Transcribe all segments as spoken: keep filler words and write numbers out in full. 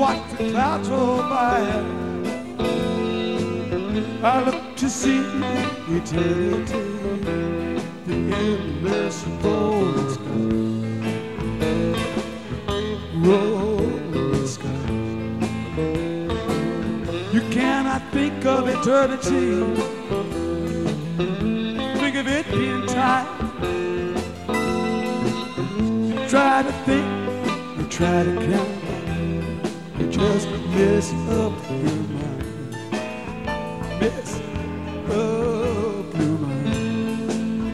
watch the clouds roll by. I look to see eternity, the endless rolling sky, rolling sky. You cannot think of eternity, think of it being time. Try to think, you try to count, you just mess up your mind, mess up your mind.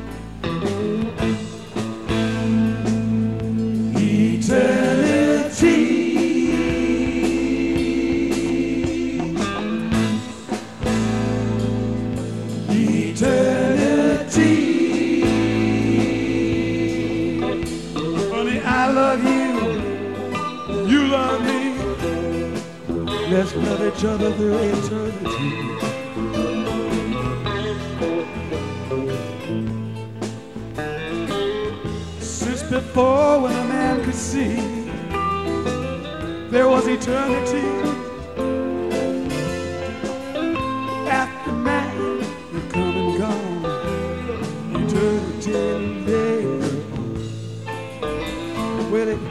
Eternity, eternity. I love you, you love me. Let's love each other through eternity. Since before, when a man could see, there was eternity. After man, you come and gone, eternity later. Will it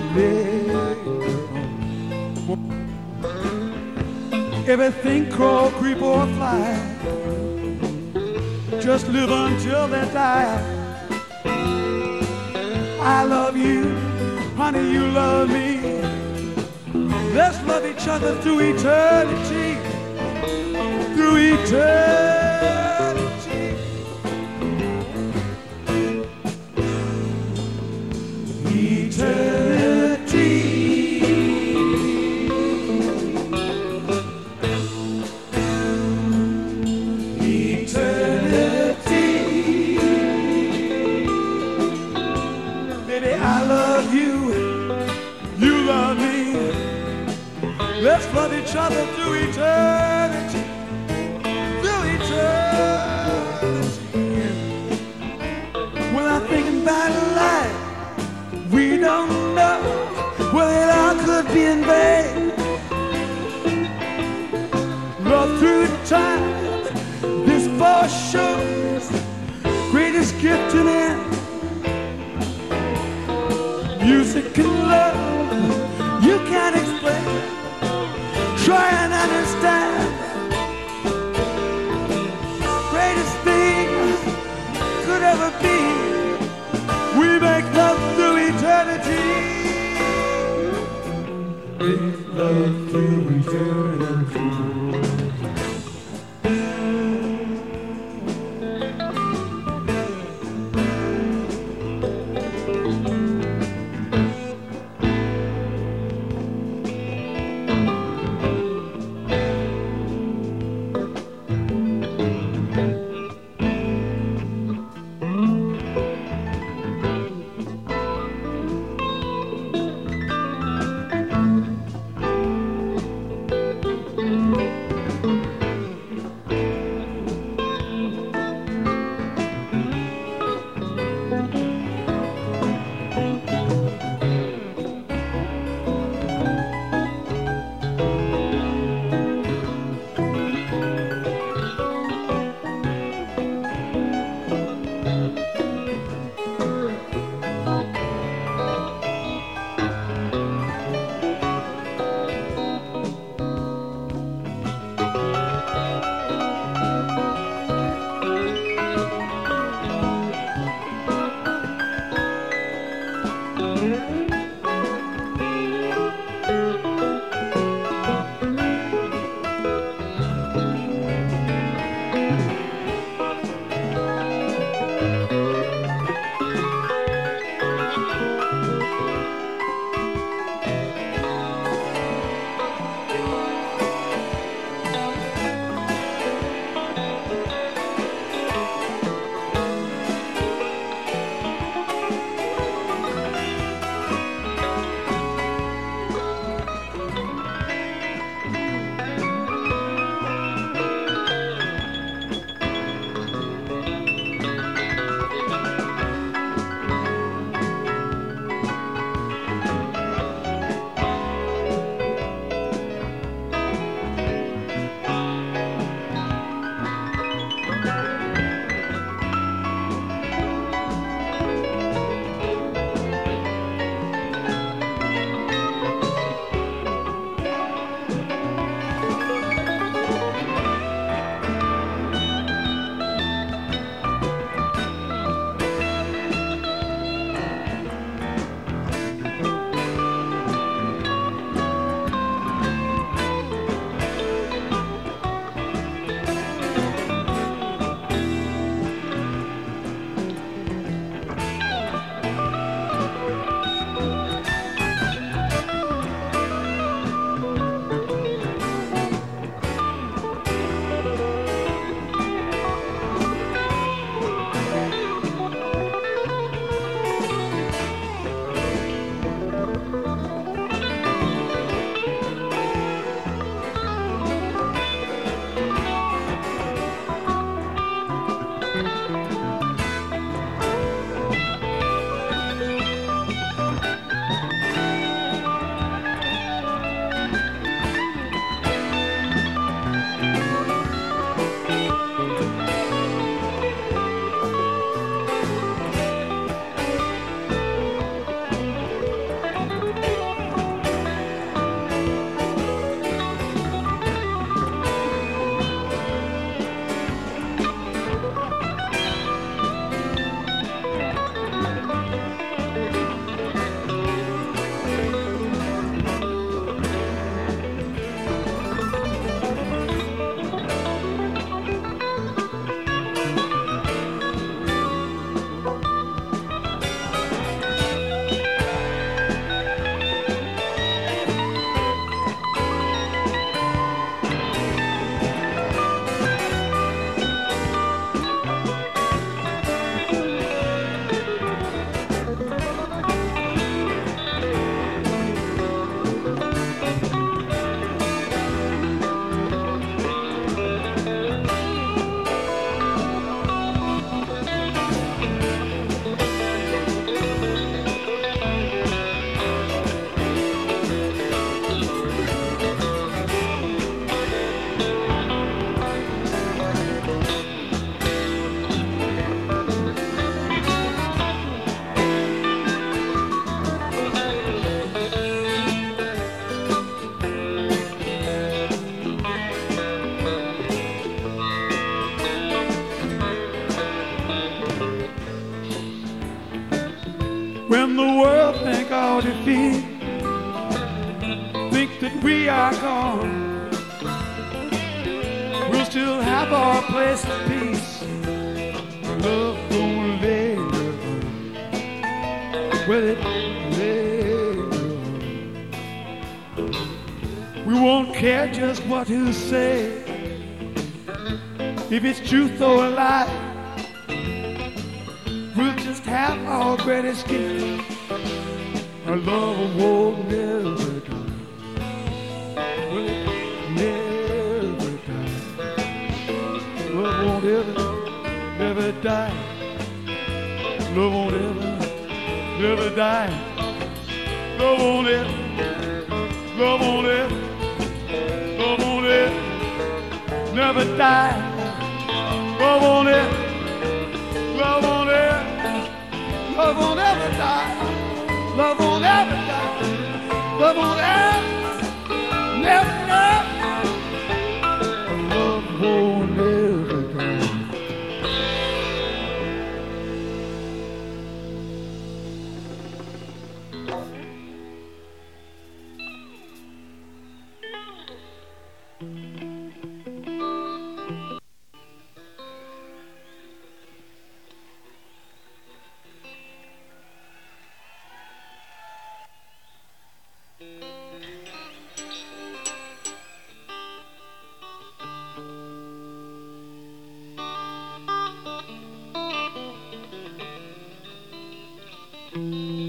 everything crawl, creep or fly, just live until they die. I love you, honey, you love me. Let's love each other through eternity, through eternity. Eternity, eternity. Baby, I love you, you love me. Let's love each other through eternity, through eternity. When I'm thinking about life we don't know, well, it all could be in vain. Love through time, this for sure is the greatest gift to man. Music and love, you can't explain. Try and understand. Greatest thing could ever be. We make love through eternity. Make love through eternity. When the world think our defeat, think that we are gone, we'll still have our place of peace. Love won't linger on. Will it linger on? We won't care just what you say, if it's truth or a lie. We'll just have our greatest gift. Our love won't never die. Will it never die? Love won't ever, never die. Love won't ever, never die. Love won't ever, love won't ever, love won't ever, never die. Love won't ever, love won't ever, love won't ever die. Love won't ever die. Love won't ever, never die. Love won't ever die. Mm-hmm.